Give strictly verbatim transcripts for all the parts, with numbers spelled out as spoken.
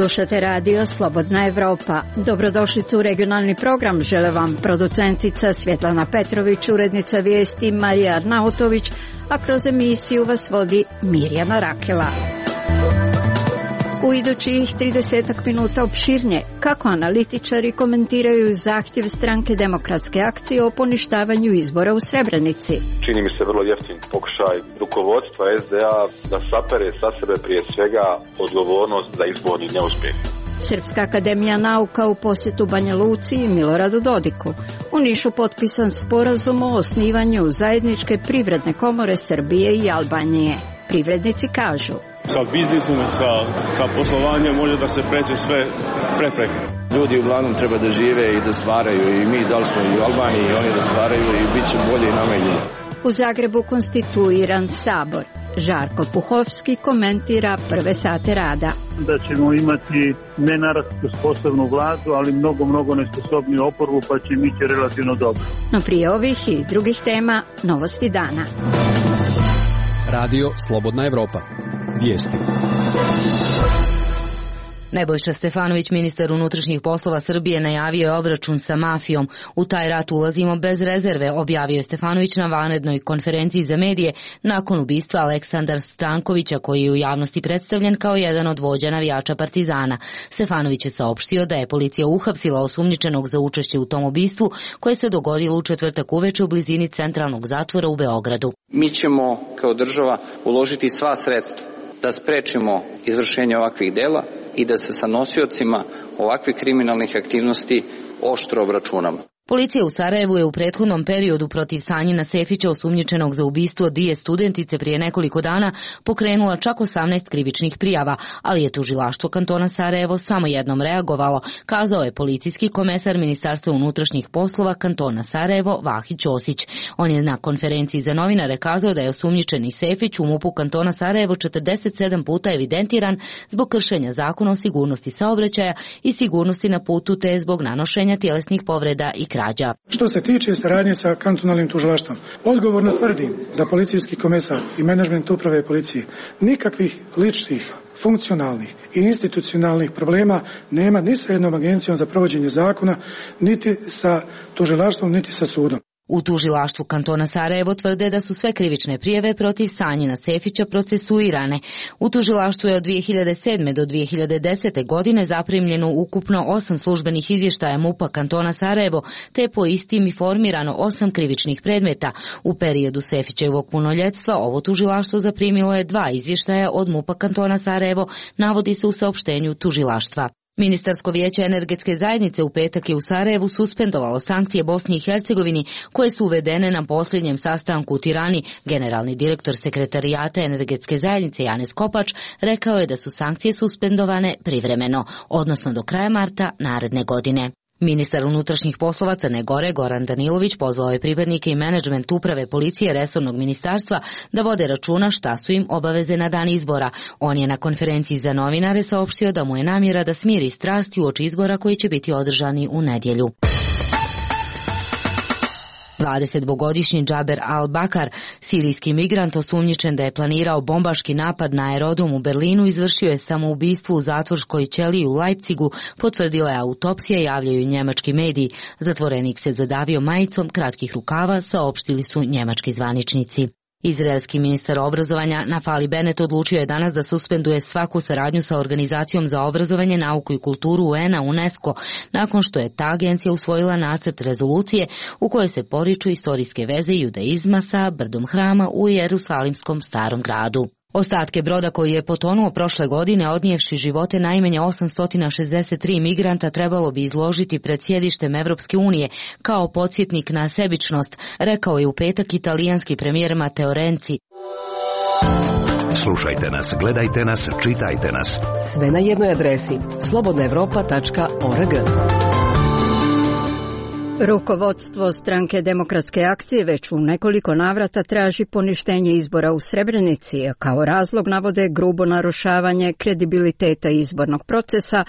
Slušate radio Slobodna Evropa. Dobrodošlicu u regionalni program žele vam producentica Svjetlana Petrović, urednica vijesti Marija Arnautović, a kroz emisiju vas vodi Mirjana Rakela. U idućih tridesetak minuta opširnije kako analitičari komentiraju zahtjev Stranke demokratske akcije o poništavanju izbora u Srebrenici. Čini mi se vrlo jeftin pokušaj rukovodstva es de a da sapere sa sebe prije svega odgovornost za izborni neuspjeh. Srpska akademija nauka u posjetu Banja Luci i Miloradu Dodiku. U Nišu potpisan sporazum o osnivanju zajedničke privredne komore Srbije i Albanije. Privrednici kažu: sa biznisom, sa, sa poslovanjem može da se pređe sve prepreke. Ljudi uglavnom treba da žive i da stvaraju, i mi da li smo i u Albaniji i oni da stvaraju i bit će bolje i nama i njima. U Zagrebu konstituiran sabor. Žarko Puhovski komentira prve sate rada. Da ćemo imati ne naravno sposobnu vladu, ali mnogo, mnogo nesposobniju oporbu, pa će biti relativno dobro. No prije ovih i drugih tema, novosti dana. Radio Slobodna Evropa. Vijesti. Nebojša Stefanović, ministar unutrašnjih poslova Srbije, najavio je obračun sa mafijom. U taj rat ulazimo bez rezerve, objavio je Stefanović na vanrednoj konferenciji za medije nakon ubistva Aleksandra Stankovića, koji je u javnosti predstavljen kao jedan od vođa navijača Partizana. Stefanović je saopštio da je policija uhapsila osumnjičenog za učešće u tom ubistvu, koje se dogodilo u četvrtak uveče u blizini centralnog zatvora u Beogradu. Mi ćemo kao država uložiti sva sredstva da sprečimo izvršenje ovakvih dela i da se sa nosiocima ovakvih kriminalnih aktivnosti oštro obračunamo. Policija u Sarajevu je u prethodnom periodu protiv Sanjina Sefića, osumnjičenog za ubistvo dvije studentice prije nekoliko dana, pokrenula čak osamnaest krivičnih prijava, ali je tužilaštvo kantona Sarajevo samo jednom reagovalo, kazao je policijski komesar Ministarstva unutrašnjih poslova kantona Sarajevo Vahić Osić. On je na konferenciji za novinare kazao da je osumnjičeni Sefić u MUP-u kantona Sarajevo četrdeset sedam puta evidentiran zbog kršenja zakona o sigurnosti saobraćaja i sigurnosti na putu, te zbog nanošenja tjelesnih povreda i krađa. Što se tiče saradnje sa kantonalnim tužilaštvom, odgovorno tvrdim da policijski komesar i menadžment uprave policije nikakvih ličnih, funkcionalnih i institucionalnih problema nema ni sa jednom agencijom za provođenje zakona, niti sa tužilaštvom, niti sa sudom. U tužilaštvu kantona Sarajevo tvrde da su sve krivične prijave protiv Sanjina Sefića procesuirane. U tužilaštvu je od dvije hiljade sedme do dvije hiljade desete godine zaprimljeno ukupno osam službenih izvještaja MUP-a kantona Sarajevo, te po istim i formirano osam krivičnih predmeta. U periodu Sefićevog punoljetstva ovo tužilaštvo zaprimilo je dva izvještaja od MUP-a kantona Sarajevo, navodi se u saopštenju tužilaštva. Ministarsko vijeće energetske zajednice u petak je u Sarajevu suspendovalo sankcije Bosni i Hercegovini koje su uvedene na posljednjem sastanku u Tirani. Generalni direktor sekretarijata energetske zajednice Janez Kopač rekao je da su sankcije suspendovane privremeno, odnosno do kraja marta naredne godine. Ministar unutrašnjih poslova Crne Gore Goran Danilović pozvao je pripadnike i menadžment uprave policije resornog ministarstva da vode računa šta su im obaveze na dan izbora. On je na konferenciji za novinare saopštio da mu je namjera da smiri strasti uoči izbora koji će biti održani u nedjelju. dvadesetdvogodišnji Džaber Al-Bakar, sirijski migrant osumnjičen da je planirao bombaški napad na aerodrom u Berlinu, izvršio je samoubistvo u zatvorskoj ćeliji u Leipzigu, potvrdila je autopsija, javljaju njemački mediji. Zatvorenik se zadavio majicom kratkih rukava, saopštili su njemački zvaničnici. Izraelski ministar obrazovanja Naftali Bennett odlučio je danas da suspenduje svaku saradnju sa Organizacijom za obrazovanje, nauku i kulturu U N-a UNESCO, nakon što je ta agencija usvojila nacrt rezolucije u kojoj se poriču istorijske veze judaizma sa brdom hrama u Jerusalimskom starom gradu. Ostatke broda koji je potonuo prošle godine, odnijevši živote najmanje osamsto šezdeset tri migranta, trebalo bi izložiti pred sjedištem Evropske unije kao podsjetnik na sebičnost, rekao je u petak italijanski premijer Matteo Renzi. Slušajte nas, gledajte nas, čitajte nas. Sve na jednoj adresi slobodna evropa tačka org. Rukovodstvo Stranke demokratske akcije već u nekoliko navrata traži poništenje izbora u Srebrenici, a kao razlog navode grubo narušavanje kredibiliteta izbornog procesa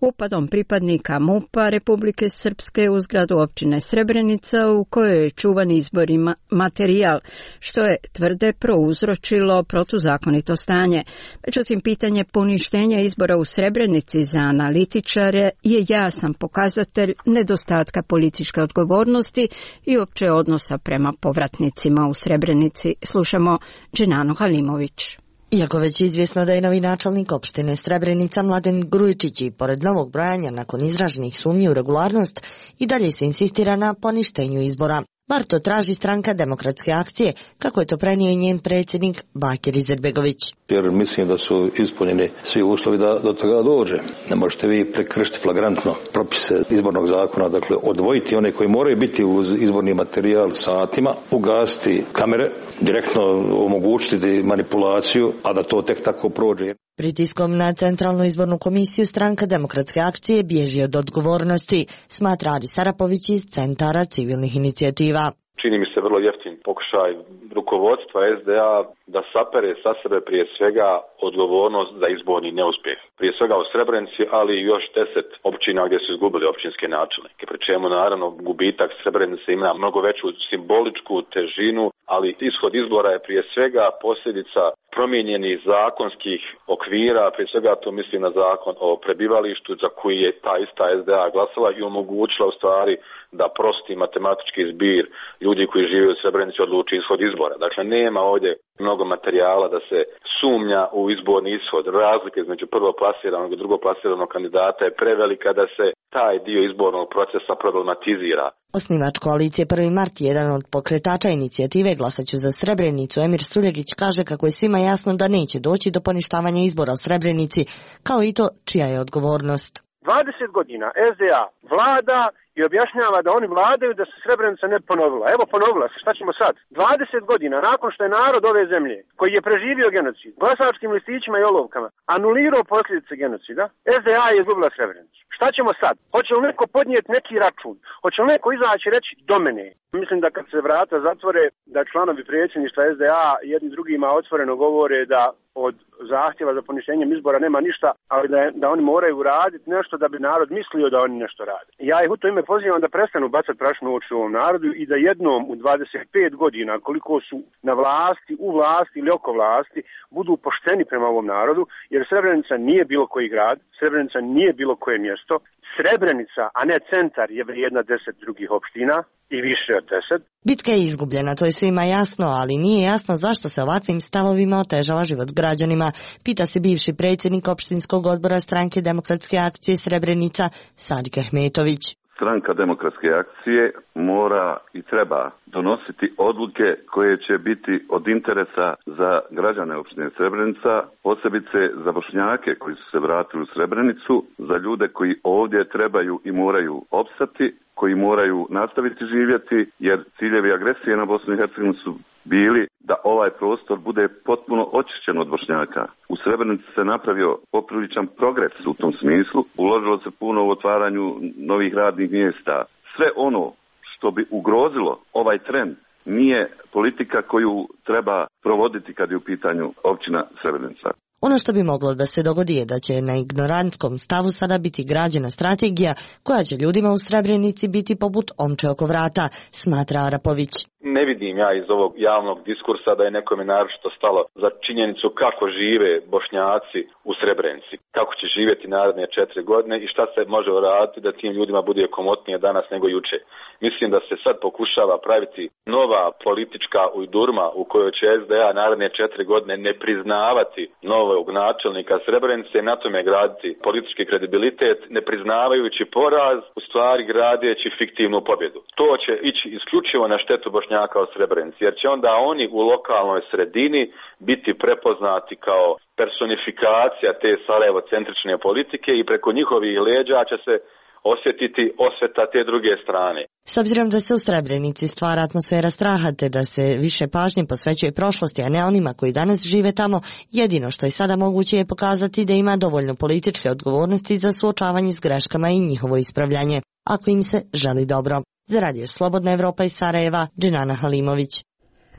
upadom pripadnika MUP-a Republike Srpske u zgradu općine Srebrenica u kojoj je čuvan izborni materijal, što je, tvrde, prouzročilo protuzakonito stanje. Međutim, pitanje poništenja izbora u Srebrenici za analitičare je jasan pokazatelj nedostatka političke odgovornosti i opće odnosa prema povratnicima u Srebrenici. Slušamo Dženanu Halimović. Iako već izvjesno da je novi načelnik opštine Srebrenica Mladen Grujičić i pored novog brojanja nakon izraženih sumnji u regularnost i dalje se insistira na poništenju izbora. Bar to traži stranka Demokratske akcije, kako je to prenio i njen predsjednik Bakir Izetbegović. Jer mislim da su ispunjeni svi uslovi da do toga dođe. Ne možete vi prekršiti flagrantno propise izbornog zakona, dakle odvojiti one koji moraju biti uz izborni materijal satima, ugasiti kamere, direktno omogućiti manipulaciju, a da to tek tako prođe. Pritiskom na Centralnu izbornu komisiju stranka Demokratske akcije bježi od odgovornosti, smatra Adi Sarapović iz Centara civilnih inicijativa. Čini mi se vrlo jeftin pokušaj rukovodstva es de a da sapere sa sebe prije svega odgovornost za izborni neuspjeh. Prije svega u Srebrenici, ali i još deset općina gdje su izgubili općinske načelnike. Pri čemu naravno gubitak Srebrenice ima mnogo veću simboličku težinu, ali ishod izbora je prije svega posljedica promijenjenih zakonskih okvira, prije svega to mislim na zakon o prebivalištu za koji je ta ista es de a glasala i omogućila u stvari da prosti matematički zbir ljudi koji žive u Srebrenici odluči ishod izbora. Dakle, nema ovdje mnogo materijala da se sumnja u izborni ishod. Razlike između prvoplasiranog i drugoplasiranog kandidata je prevelika da se taj dio izbornog procesa problematizira. Osnivač koalicije prvi mart, jedan od pokretača inicijative Glasaću za Srebrenicu, Emir Suljegić, kaže kako je svima jasno da neće doći do poništavanja izbora u Srebrenici, kao i to čija je odgovornost. dvadeset godina es de a vlada i objašnjava da oni vladaju da se Srebrenica ne ponovila. Evo ponovila se, šta ćemo sad? dvadeset godina nakon što je narod ove zemlje, koji je preživio genocid, glasačkim listićima i olovkama, anulirao posljedice genocida, es de a je izgubila Srebrenicu. Šta ćemo sad? Hoće li neko podnijeti neki račun? Hoće li neko izaći reći do mene? Mislim da kad se vrata zatvore, da članovi predsjedništva es de a jedni drugima otvoreno govore da od zahtjeva za poništenjem izbora nema ništa, ali da, je, da oni moraju raditi nešto da bi narod mislio da oni nešto rade. Ja ih u to ime pozivam da prestanu bacati prašnu oči u ovom narodu i da jednom u dvadeset pet godina, koliko su na vlasti, u vlasti ili oko vlasti, budu pošteni prema ovom narodu, jer Srebrenica nije bilo koji grad, Srebrenica nije bilo koje mjesto. Srebrenica, a ne centar, je vrijedna deset drugih opština i više od deset. Bitka je izgubljena, to je svima jasno, ali nije jasno zašto se ovakvim stavovima otežava život građanima, pita se bivši predsjednik opštinskog odbora stranke Demokratske akcije Srebrenica, Sadik Ahmetović. Stranka Demokratske akcije mora i treba donositi odluke koje će biti od interesa za građane opštine Srebrenica, posebice za Bošnjake koji su se vratili u Srebrenicu, za ljude koji ovdje trebaju i moraju opstati, koji moraju nastaviti živjeti, jer ciljevi agresije na Bosnu i Hercegovinu su bili da ovaj prostor bude potpuno očišćen od Bošnjaka. U Srebrenici se napravio popriličan progres u tom smislu, uložilo se puno u otvaranju novih radnih mjesta. Sve ono što bi ugrozilo ovaj trend nije politika koju treba provoditi kad je u pitanju općina Srebrenica. Ono što bi moglo da se dogodi je da će na ignorantskom stavu sada biti građena strategija koja će ljudima u Srebrenici biti poput omče oko vrata, smatra Arapović. Ne vidim ja iz ovog javnog diskursa da je nekome naročito stalo za činjenicu kako žive Bošnjaci u Srebrenici, kako će živjeti naredne četiri godine i šta se može uraditi da tim ljudima bude komotnije danas nego juče. Mislim da se sad pokušava praviti nova politička ujdurma u kojoj će es de a naredne četiri godine ne priznavati novog načelnika Srebrenice i na tome graditi politički kredibilitet, ne priznavajući poraz, u stvari gradeći fiktivnu pobjedu. To će ići isključivo na štetu Bošnjaka u Srebrenici, jer će onda oni u lokalnoj sredini biti prepoznati kao personifikacija te Sarajevo-centrične politike i preko njihovih leđa će se osjetiti osveta te druge strane. S obzirom da se u Srebrenici stvara atmosfera straha te da se više pažnje posvećuje prošlosti, a ne onima koji danas žive tamo, jedino što je sada moguće je pokazati da ima dovoljno političke odgovornosti za suočavanje s greškama i njihovo ispravljanje, ako im se želi dobro. Za Radio Slobodna Evropa iz Sarajeva, Dženana Halimović.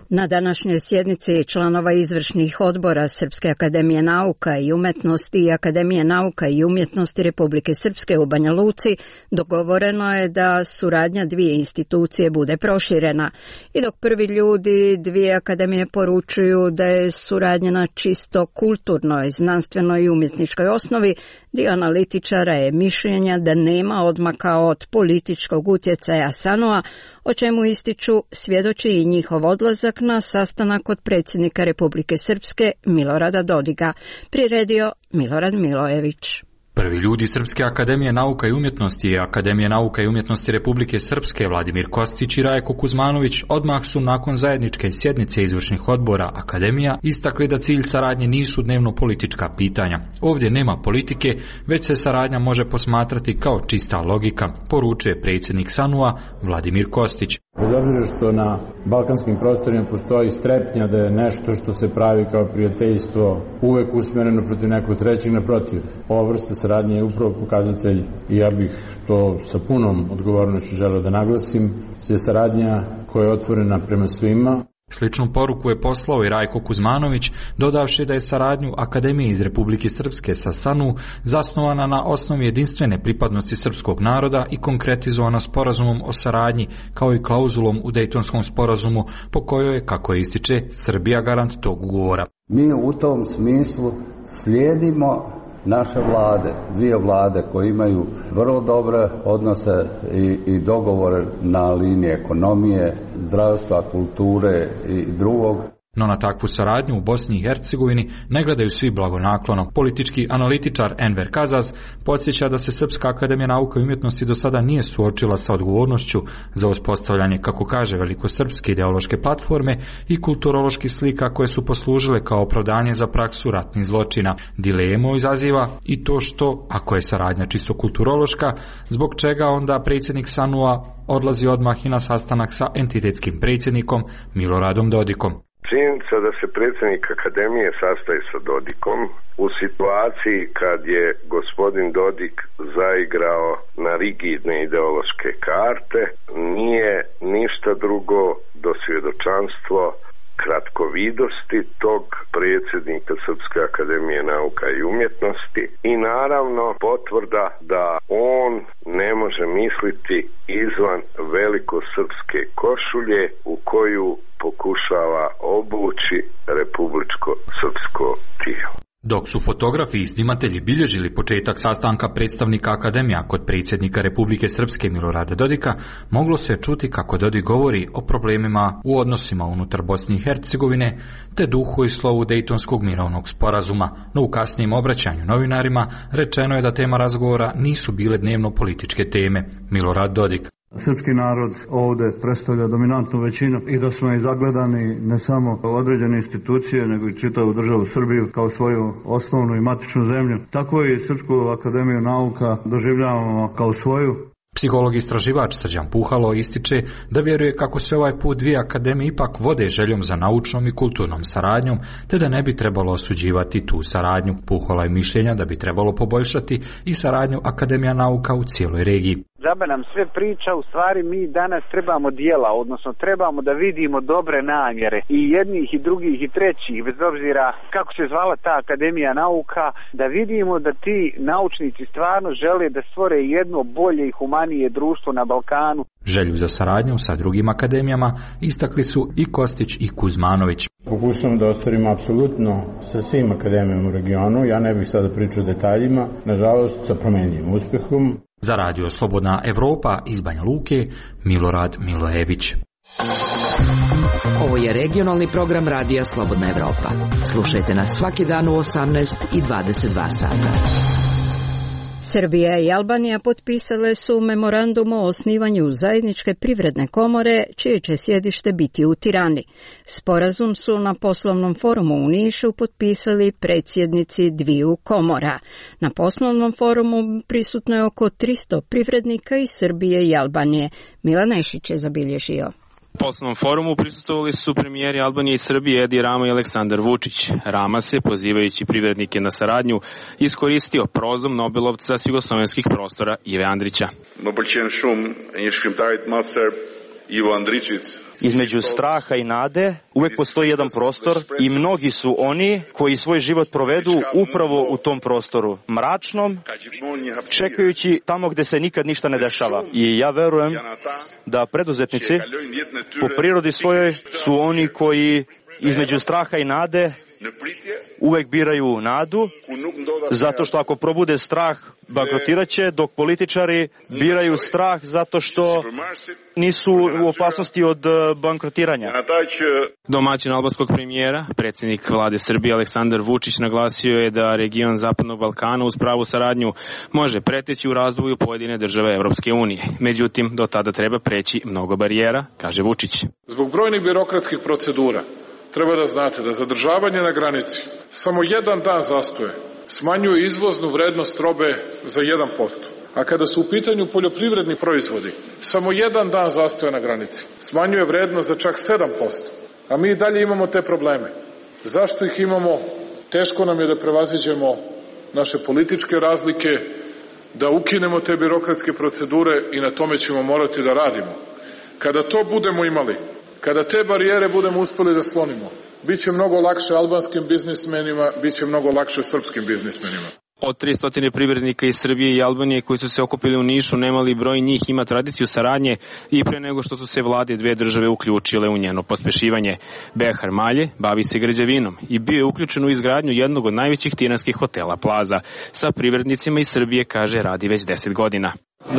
Na današnjoj sjednici članova izvršnih odbora Srpske akademije nauka i umetnosti i Akademije nauka i umjetnosti Republike Srpske u Banja Luci dogovoreno je da suradnja dvije institucije bude proširena. I dok prvi ljudi dvije akademije poručuju da je suradnja na čisto kulturnoj, znanstvenoj i umjetničkoj osnovi, dio analitičara je mišljenja da nema odmaka od političkog utjecaja S A N U-a, o čemu ističu svjedoči i njihov odlazak na sastanak kod predsjednika Republike Srpske Milorada Dodika, priredio Milorad Milojević. Prvi ljudi Srpske akademije nauka i umjetnosti i Akademije nauka i umjetnosti Republike Srpske Vladimir Kostić i Rajko Kuzmanović odmah su nakon zajedničke sjednice izvršnih odbora akademija istakli da cilj saradnje nisu dnevno politička pitanja. Ovdje nema politike, već se saradnja može posmatrati kao čista logika, poručuje predsjednik S A N U-a Vladimir Kostić. Bez obzira što na balkanskim prostorima postoji strepnja da je nešto što se pravi kao prijateljstvo uvek usmjereno protiv nekog trećeg, naprotiv. Ova vrsta saradnje je upravo pokazatelj, i ja bih to sa punom odgovornošću želeo da naglasim, je saradnja koja je otvorena prema svima. Sličnu poruku je poslao i Rajko Kuzmanović, dodavši da je saradnju Akademije iz Republike Srpske sa S A N U zasnovana na osnovi jedinstvene pripadnosti srpskog naroda i konkretizovana sporazumom o saradnji, kao i klauzulom u Dejtonskom sporazumu, po kojoj je, kako je ističe, Srbija garant tog ugovora. Mi u tom smislu slijedimo naše vlade, dvije vlade koje imaju vrlo dobre odnose i, i dogovore na liniji ekonomije, zdravstva, kulture i drugog. No na takvu saradnju u Bosni i Hercegovini ne gledaju svi blagonaklono. Politički analitičar Enver Kazaz podsjeća da se Srpska akademija nauka i umjetnosti do sada nije suočila sa odgovornošću za uspostavljanje, kako kaže, velikosrpske ideološke platforme i kulturoloških slika koje su poslužile kao opravdanje za praksu ratnih zločina. Dilemu izaziva i to što, ako je saradnja čisto kulturološka, zbog čega onda predsjednik S A N U-a odlazi odmah i na sastanak sa entitetskim predsjednikom Miloradom Dodikom. Činjenica da se predsjednik akademije sastaje sa Dodikom u situaciji kad je gospodin Dodik zaigrao na rigidne ideološke karte nije ništa drugo do svjedočanstvo kratkovidosti tog predsjednika Srpske akademije nauka i umjetnosti i naravno potvrda da on ne može misliti izvan velikosrpske košulje u koju pokušava obući republičko srpsko tijelo. Dok su fotografi i snimatelji bilježili početak sastanka predstavnika akademija kod predsjednika Republike Srpske Milorada Dodika, moglo se čuti kako Dodik govori o problemima u odnosima unutar Bosne i Hercegovine, te duhu i slovu Dejtonskog mirovnog sporazuma, no u kasnijem obraćanju novinarima rečeno je da tema razgovora nisu bile dnevno političke teme. Milorad Dodik: Srpski narod ovdje predstavlja dominantnu većinu i da smo i zagledani ne samo određene institucije, nego i čitavu državu Srbiju kao svoju osnovnu i matičnu zemlju. Tako i Srpsku akademiju nauka doživljavamo kao svoju. Psiholog i istraživač Srđan Puhalo ističe da vjeruje kako se ovaj put dvije akademije ipak vode željom za naučnom i kulturnom saradnjom, te da ne bi trebalo osuđivati tu saradnju. Puhalo je mišljenja da bi trebalo poboljšati i saradnju Akademija nauka u cijeloj regiji. Džabe nam sve priča, u stvari mi danas trebamo dijela, odnosno trebamo da vidimo dobre namjere i jednih i drugih i trećih, bez obzira kako se zvala ta Akademija nauka, da vidimo da ti naučnici stvarno žele da stvore jedno bolje i humanije društvo na Balkanu. Želju za saradnju sa drugim akademijama istakli su i Kostić i Kuzmanović. Pokušamo da ostvarimo apsolutno sa svim akademijama u regionu, ja ne bih sada pričao o detaljima, nažalost sa promenljivim uspjehom. Za Radio Slobodna Evropa iz Banja Luke, Milorad Milojević. Ovo je regionalni program Radija Slobodna Evropa. Slušajte nas svaki dan u osamnaest i dvadeset dva sata. Srbija i Albanija potpisale su memorandum o osnivanju zajedničke privredne komore, čije će sjedište biti u Tirani. Sporazum su na poslovnom forumu u Nišu potpisali predsjednici dviju komora. Na poslovnom forumu prisutno je oko tristo privrednika iz Srbije i Albanije. Milan Nešić je zabilježio. U poslovnom forumu prisustvovali su premijeri Albanije i Srbije Edi Rama i Aleksandar Vučić. Rama se, pozivajući privrednike na saradnju, iskoristio prozvom Nobelovca s jugoslovenskih prostora Ive Andrića. Između straha i nade uvek postoji jedan prostor i mnogi su oni koji svoj život provedu upravo u tom prostoru, mračnom, čekajući tamo gde se nikad ništa ne dešava. I ja verujem da preduzetnici po prirodi svojoj su oni koji između straha i nade uvek biraju nadu, zato što ako probude strah, bankrotiraće, dok političari biraju strah zato što nisu u opasnosti od bankrotiranja. Domaćin albanskog premijera, predsjednik vlade Srbije Aleksandar Vučić naglasio je da region Zapadnog Balkana uz pravu saradnju može preteći u razvoju pojedine države Evropske unije. Međutim, do tada treba preći mnogo barijera, kaže Vučić. Zbog brojnih birokratskih procedura treba da znate da zadržavanje na granici samo jedan dan zastoje smanjuje izvoznu vrednost robe za jedan posto. A kada su u pitanju poljoprivredni proizvodi, samo jedan dan zastoja na granici smanjuje vrednost za čak sedam posto. A mi i dalje imamo te probleme. Zašto ih imamo? Teško nam je da prevaziđemo naše političke razlike, da ukinemo te birokratske procedure i na tome ćemo morati da radimo. Kada to budemo imali, kada te barijere budemo uspeli da sklonimo, bit će mnogo lakše albanskim biznismenima, bit će mnogo lakše srpskim biznismenima. Od tristo privrednika iz Srbije i Albanije koji su se okupili u Nišu, nemali broj njih ima tradiciju saradnje i pre nego što su se vlade dve države uključile u njeno pospešivanje. Behar Malje bavi se građevinom i bio je uključen u izgradnju jednog od najvećih tinarskih hotela Plaza. Sa privrednicima iz Srbije, kaže, radi već deset godina.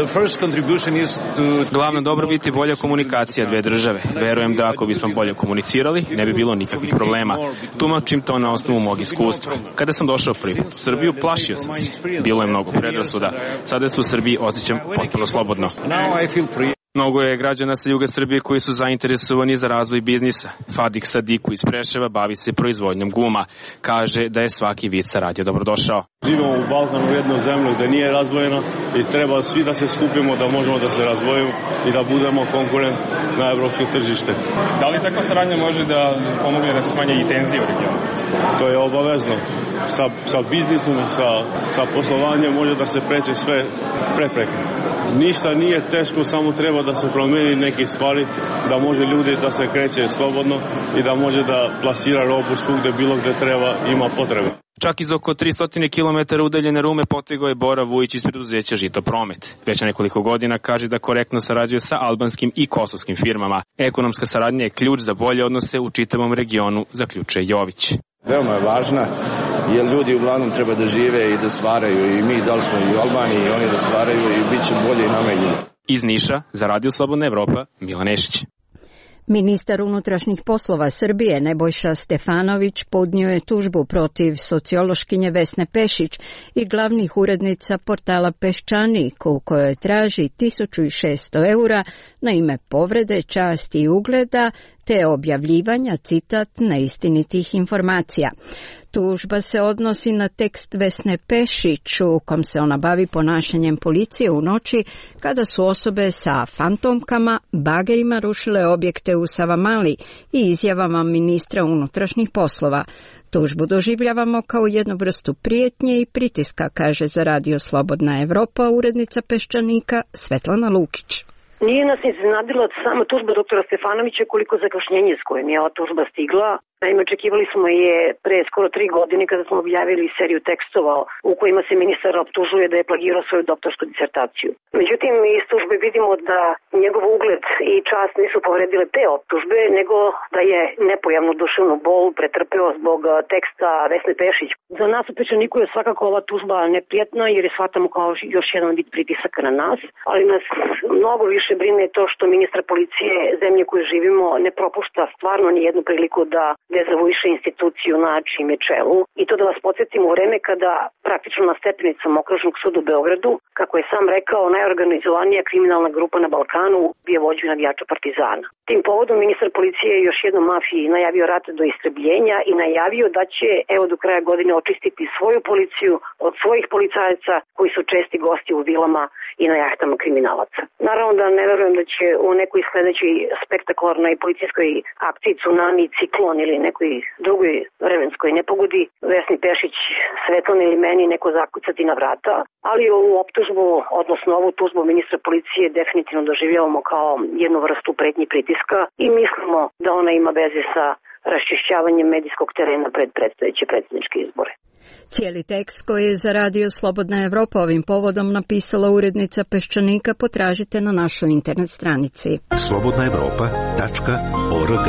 Glavna dobrobit je bolja komunikacija dve države. Verujem da ako bismo bolje komunicirali, ne bi bilo nikakvih problema. Tumačim to na osnovu mog iskustva. Kada sam došao prvi put u Srbiju, plašio sam se. Bilo je mnogo predrasuda. Sada se u Srbiji osjećam potpuno slobodno. Mnogo je građana sa juga Srbije koji su zainteresovani za razvoj biznisa. Fadik Sadiku iz Preševa bavi se proizvodnjom guma. Kaže da je svaki vid saradnje dobrodošao. Živimo u Balkanu, u jednu zemlju gde nije razvojeno i treba svi da se skupimo da možemo da se razvojimo i da budemo konkurent na evropsko tržište. Da li takva saradnja može da pomogne da se smanje i tenzije u regionu? To je obavezno. Sa, sa biznisom, sa, sa poslovanjem može da se preče sve prepreke. Ništa nije teško, samo treba da se promeni neke stvari, da može ljudi da se kreće slobodno i da može da plasira robu svugde, bilo gde treba, ima potrebe. Čak iz oko tristo kilometara udaljene Rume potegao je Bora Vujić iz preduzeća Žito Promet. Već nekoliko godina kaže da korektno sarađuje sa albanskim i kosovskim firmama. Ekonomska saradnja je ključ za bolje odnose u čitavom regionu, zaključuje Jović. Veoma je važna, jer ljudi uglavnom treba da žive i da stvaraju, i mi da li smo i u Albaniji i oni da stvaraju i bit će bolje i nama i njima. Iz Niša, za Radio Slobodna Evropa, Milan Nešić. Ministar unutrašnjih poslova Srbije Nebojša Stefanović podnio je tužbu protiv sociološkinje Vesne Pešić i glavnih urednica portala Peščanik, u kojoj traži tisuću šesto eura na ime povrede časti i ugleda te objavljivanja, citat, neistinitih informacija. Tužba se odnosi na tekst Vesne Pešić u kom se ona bavi ponašanjem policije u noći kada su osobe sa fantomkama, bagerima rušile objekte u Savamali i izjavama ministra unutrašnjih poslova. Tužbu doživljavamo kao jednu vrstu prijetnje i pritiska, kaže za Radio Slobodna Evropa urednica Peščanika Svetlana Lukić. Nije nas iznenadila sama tužba doktora Stefanovića koliko zakašnjenje s kojim je ova tužba stigla. Naime, očekivali smo je pre skoro tri godine kada smo objavili seriju tekstova u kojima se ministar optužuje da je plagirao svoju doktorsku disertaciju. Međutim, iz tužbe vidimo da njegov ugled i čast nisu povredile te optužbe, nego da je nepojavnu duševnu bol pretrpeo zbog teksta Vesne Pešić. Za nas u Peščaniku je svakako ova tužba neprijatna jer je shvatamo kao još jedan vid pritisaka na nas, ali nas mnogo više brine to što ministar policije zemlje koje živimo ne propušta stvarno ni jednu priliku da dezavuiše instituciju na čijem je čelu. I to da vas podsjetim u vreme kada praktično na stepenicama Okružnog suda u Beogradu, kako je sam rekao, najorganizovanija kriminalna grupa na Balkanu bio vođu navijača Partizana. Tim povodom ministar policije je još jednom mafiji najavio rat do istrebljenja i najavio da će evo do kraja godine očistiti svoju policiju od svojih policajaca koji su česti gosti u vilama i na jahtama kriminalaca. Naravno da ne verujem da će u nekoj sledećoj spektakularnoj policijskoj akciji Tsunami, Ciklon ili nekoj drugoj vremenskoj nepogodi Vesni Pešić, Svetlana ili meni neko zakucati na vrata, ali ovu optužbu, odnosno ovu tužbu ministra policije definitivno doživljavamo kao jednu vrstu pretnje pritiska i mislimo da ona ima veze sa raščišćavanjem medijskog terena pred predstojeće predsjedničke izbore. Cijeli tekst koji je za radio Slobodna Evropa ovim povodom napisala urednica Peščanika potražite na našoj internet stranici. slobodna evropa tačka org.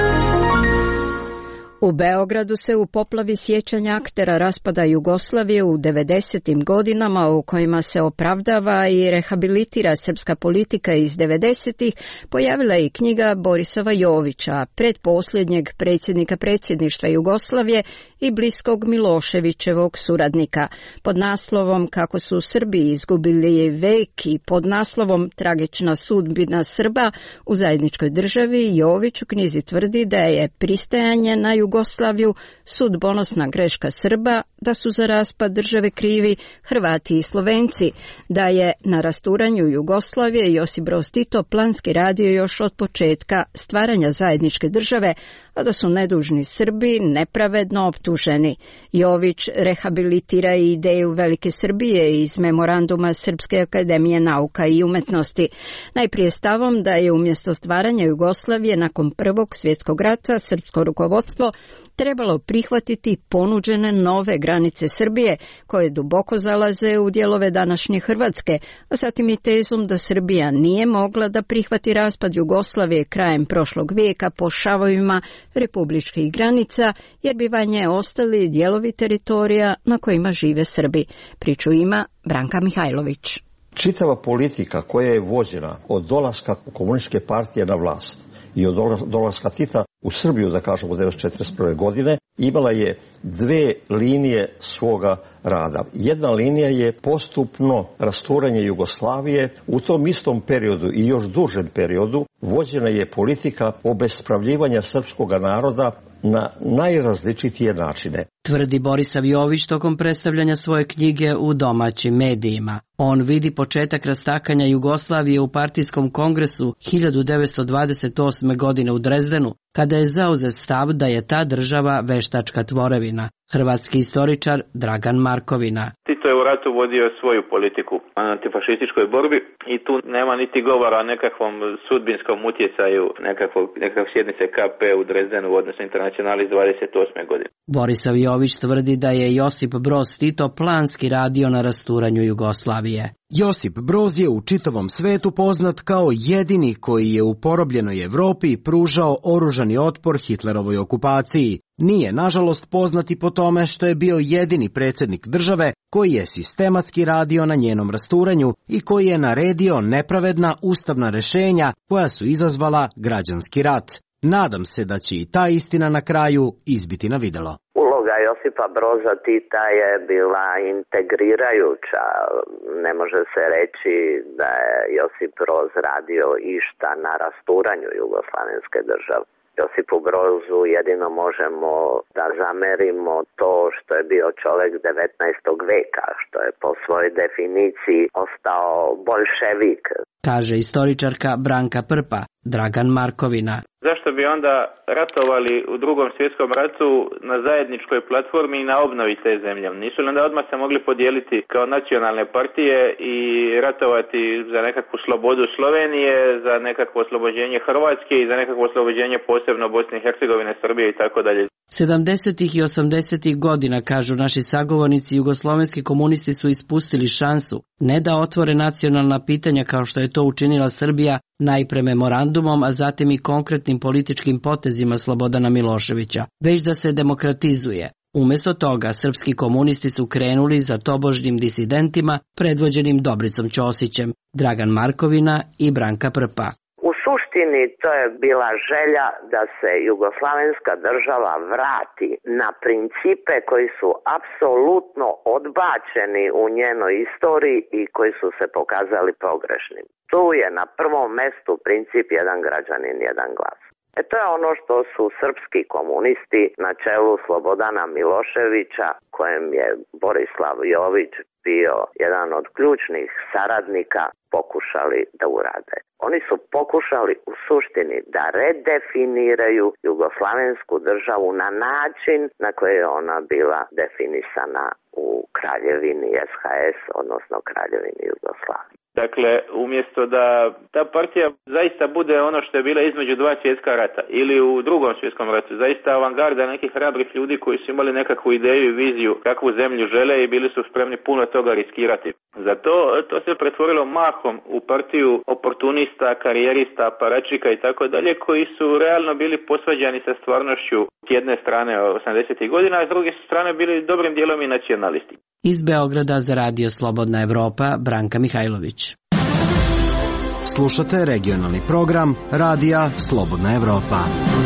U Beogradu se u poplavi sjećanja aktera raspada Jugoslavije u devedesetim godinama u kojima se opravdava i rehabilitira srpska politika iz devedesetih pojavila i knjiga Borisova Jovića, pretposljednjeg predsjednika predsjedništva Jugoslavije i bliskog Miloševićevog suradnika. Pod naslovom Kako su Srbi izgubili vek i pod naslovom Tragična sudbina Srba u zajedničkoj državi, Jović u knjizi tvrdi da je pristajanje na Jugoslaviju sudbonosna greška Srba, da su za raspad države krivi Hrvati i Slovenci, da je na rasturanju Jugoslavije Josip Broz Tito planski radio još od početka stvaranja zajedničke države, a da su nedužni Srbi nepravedno optuženi. Jović rehabilitira i ideju Velike Srbije iz memoranduma Srpske akademije nauka i umetnosti. Najprije stavom da je umjesto stvaranja Jugoslavije nakon Prvog svjetskog rata srpsko rukovodstvo trebalo prihvatiti ponuđene nove granice Srbije, koje duboko zalaze u dijelove današnje Hrvatske, a zatim i tezom da Srbija nije mogla da prihvati raspad Jugoslavije krajem prošlog vijeka po šavovima republičkih granica, jer bi vanje ostali dijelovi teritorija na kojima žive Srbi. Priču ima Branka Mihajlović. Čitava politika koja je vođena od dolaska komunističke partije na vlast i od dolaska Tita u Srbiju, da kažemo, od devetsto četrdeset prve. godine, imala je dve linije svoga rada. Jedna linija je postupno rasturanje Jugoslavije. U tom istom periodu i još dužem periodu vođena je politika obespravljivanja srpskog naroda na najrazličitije načine. Tvrdi Borisav Jović tokom predstavljanja svoje knjige u domaćim medijima. On vidi početak rastakanja Jugoslavije u partijskom kongresu hiljadu devetsto dvadeset osme. godine u Drezdenu, kada je zauzet stav da je ta država veštačka tvorevina. Hrvatski istoričar Dragan Markovina. Tito je u ratu vodio svoju politiku na antifašističkoj borbi i tu nema niti govora o nekakvom sudbinskom utjecaju nekakvog, nekakve sjednice K P u Drezdenu, odnosno Internacionali iz dvadeset osme. godine. Borisav Jović tvrdi da je Josip Broz Tito planski radio na rasturanju Jugoslavije. Josip Broz je u čitavom svetu poznat kao jedini koji je u porobljenoj Evropi pružao oružani otpor Hitlerovoj okupaciji. Nije, nažalost, poznat i po tome što je bio jedini predsjednik države koji je sistematski radio na njenom rasturanju i koji je naredio nepravedna ustavna rješenja koja su izazvala građanski rat. Nadam se da će i ta istina na kraju izbiti na vidjelo. Uloga Josipa Broza Tita je bila integrirajuća. Ne može se reći da je Josip Broz radio išta na rasturanju jugoslavenske države. Josipu Brozu jedino možemo da zamerimo to što je bio čovjek devetnaestog veka, što je po svojoj definiciji ostao boljševik. Kaže istoričarka Branka Prpa. Dragan Markovina. Zašto bi onda ratovali u drugom svjetskom ratu na zajedničkoj platformi i na obnovi te zemlje? Nisu li onda odmah se mogli podijeliti kao nacionalne partije i ratovati za nekakvu slobodu Slovenije, za nekakvo oslobođenje Hrvatske i za nekakvo oslobođenje posebno Bosne i Hercegovine, Srbije i tako dalje? sedamdesetih i osamdesetih godina, kažu naši sagovornici, jugoslovenski komunisti su ispustili šansu ne da otvore nacionalna pitanja kao što je to učinila Srbija, najpre memorandumom, a zatim i konkretnim političkim potezima Slobodana Miloševića, već da se demokratizuje. Umjesto toga, srpski komunisti su krenuli za tobožnjim disidentima predvođenim Dobricom Ćosićem, Dragan Markovina i Branka Prpa. U suštini to je bila želja da se jugoslavenska država vrati na principe koji su apsolutno odbačeni u njenoj istoriji i koji su se pokazali pogrešnim. Tu je na prvom mestu princip jedan građanin, jedan glas. E to je ono što su srpski komunisti na čelu Slobodana Miloševića, kojem je Borislav Jović bio jedan od ključnih saradnika, pokušali da urade. Oni su pokušali u suštini da redefiniraju jugoslavensku državu na način na koji je ona bila definisana u Kraljevini S H S, odnosno Kraljevini Jugoslavije. Dakle, umjesto da ta partija zaista bude ono što je bila između dva svjetska rata ili u drugom svjetskom ratu, zaista avangarda nekih hrabrih ljudi koji su imali nekakvu ideju i viziju kakvu zemlju žele i bili su spremni puno toga riskirati. Zato to se pretvorilo mahom u partiju oportunista, karijerista, aparačika i tako dalje, koji su realno bili posvađani sa stvarnošću s jedne strane osamdesetih godina, a s druge strane bili dobrim dijelom i nacionalisti. Iz Beograda za Radio Slobodna Evropa, Branka Mihajlović. Slušate regionalni program Radija Slobodna Evropa.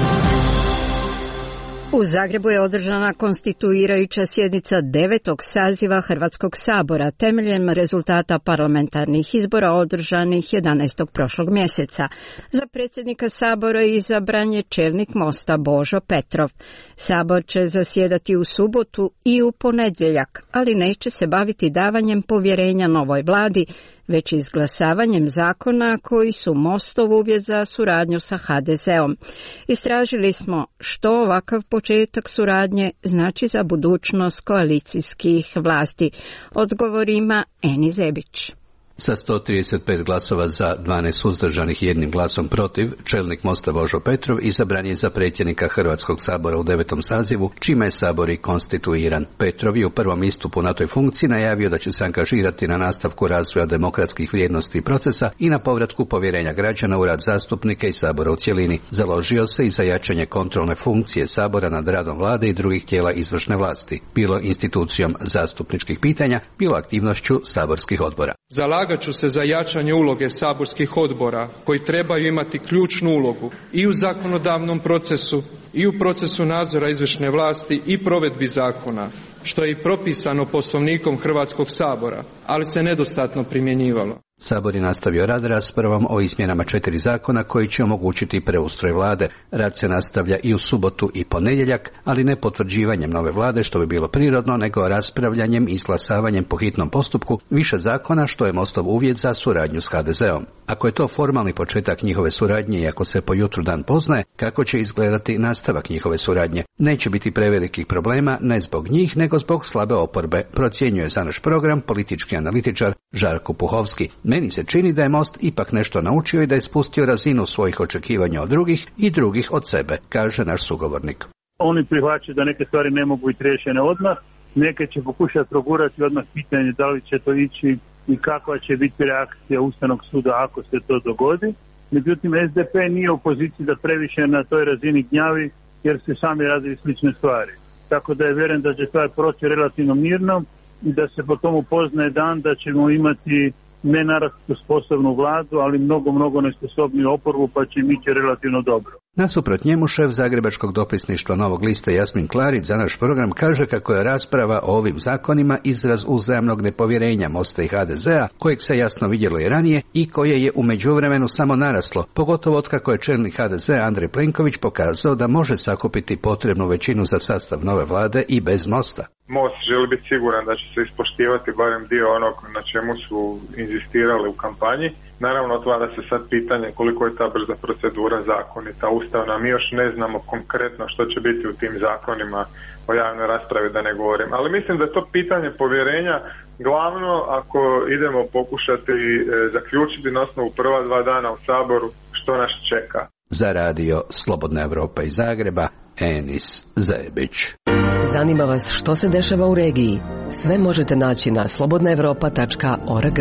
U Zagrebu je održana konstituirajuća sjednica devetog saziva Hrvatskog sabora temeljem rezultata parlamentarnih izbora održanih jedanaestog prošlog mjeseca. Za predsjednika sabora izabran je čelnik Mosta Božo Petrov. Sabor će zasjedati u subotu i u ponedjeljak, ali neće se baviti davanjem povjerenja novoj vladi, već izglasavanjem zakona koji su Mostov uvjet za suradnju sa ha de zeom. Istražili smo što ovakav početak suradnje znači za budućnost koalicijskih vlasti. Odgovor ima Eni Zebić. Sa sto trideset pet glasova za, dvanaest suzdržanih i jednim glasom protiv, čelnik Mosta Božo Petrov izabran je za predsjednika Hrvatskog sabora u devetom sazivu, čime je sabor i konstituiran. Petrov je u prvom istupu na toj funkciji najavio da će se angažirati na nastavku razvoja demokratskih vrijednosti i procesa i na povratku povjerenja građana u rad zastupnika i sabora u cjelini. Založio se i za jačanje kontrolne funkcije sabora nad radom vlade i drugih tijela izvršne vlasti, bilo institucijom zastupničkih pitanja, bilo aktivnošću saborskih odbora. Zalagat ću se za jačanje uloge saborskih odbora koji trebaju imati ključnu ulogu i u zakonodavnom procesu i u procesu nadzora izvršne vlasti i provedbi zakona, što je i propisano Poslovnikom Hrvatskog sabora, ali se nedostatno primjenjivalo. Sabor je nastavio rad raspravom o izmjenama četiri zakona koji će omogućiti preustroj vlade. Rad se nastavlja i u subotu i ponedjeljak, ali ne potvrđivanjem nove vlade, što bi bilo prirodno, nego raspravljanjem i izglasavanjem po hitnom postupku više zakona, što je Mostov uvjet za suradnju s ha de zeom. Ako je to formalni početak njihove suradnje i ako se po jutru dan poznaje, kako će izgledati nastavak njihove suradnje? Neće biti prevelikih problema, ne zbog njih, nego zbog slabe oporbe, procjenjuje za naš program politički analitičar Žarko Puhovski. Meni se čini da je Most ipak nešto naučio i da je spustio razinu svojih očekivanja od drugih i drugih od sebe, kaže naš sugovornik. Oni prihvaćaju da neke stvari ne mogu biti riješene odmah, neke će pokušati progurati odmah pitanje da li će to ići i kakva će biti reakcija Ustavnog suda ako se to dogodi. Međutim, es de pe nije u poziciji da previše na toj razini gnjavi jer se sami radi slične stvari. Tako da je vjerujem da će stvar proći relativno mirno i da se po tomu poznaje dan da ćemo imati ne naravno sposobnu vladu, ali mnogo, mnogo nesposobniju oporbu, pa će im ići relativno dobro. Nasuprot njemu šef Zagrebačkog dopisništva Novog lista Jasmin Klarić za naš program kaže kako je rasprava o ovim zakonima izraz uzajamnog nepovjerenja Mosta i ha de zea, kojeg se jasno vidjelo i ranije i koje je u međuvremenu samo naraslo, pogotovo otkako je čelnik ha de zea Andrej Plenković pokazao da može sakupiti potrebnu većinu za sastav nove vlade i bez Mosta. Most želi biti siguran da će se ispoštivati barem dio onog na čemu su inzistirali u kampanji. Naravno, otvara se sad pitanje koliko je ta brza procedura zakonita, ustavna. Mi još ne znamo konkretno što će biti u tim zakonima o javnoj raspravi, da ne govorim. Ali mislim da je to pitanje povjerenja glavno ako idemo pokušati e, zaključiti na osnovu prva dva dana u Saboru što nas čeka. Za radio Slobodna Evropa iz Zagreba, Enis Zebić. Zanima vas što se dešava u regiji? Sve možete naći na slobodna evropa tačka org.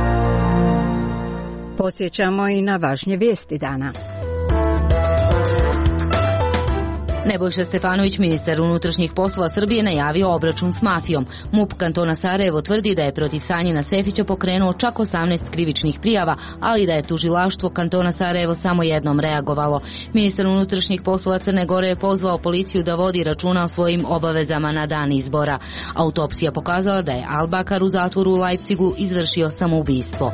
Podsjećamo i na važnje vijesti dana. Nebojša Stefanović, ministar unutrašnjih poslova Srbije, najavio obračun s mafijom. MUP kantona Sarajevo tvrdi da je protiv Sanjina Sefića pokrenuo čak osamnaest krivičnih prijava, ali da je tužilaštvo kantona Sarajevo samo jednom reagovalo. Ministar unutrašnjih poslova Crne Gore je pozvao policiju da vodi računa o svojim obavezama na dan izbora. Autopsija pokazala da je Albakar u zatvoru u Leipzigu izvršio samoubistvo.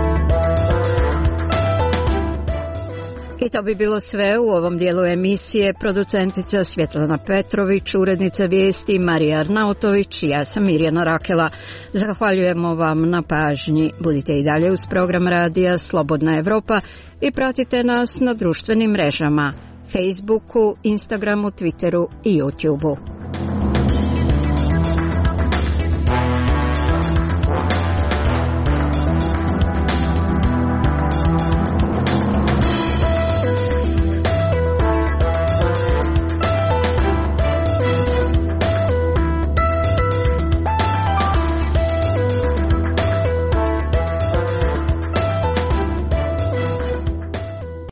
I to bi bilo sve u ovom dijelu emisije. Producentica Svjetlana Petrović, urednica vijesti Marija Arnautović i ja sam Mirjana Rakela. Zahvaljujemo vam na pažnji. Budite i dalje uz program radija Slobodna Evropa i pratite nas na društvenim mrežama Facebooku, Instagramu, Twitteru i YouTubeu.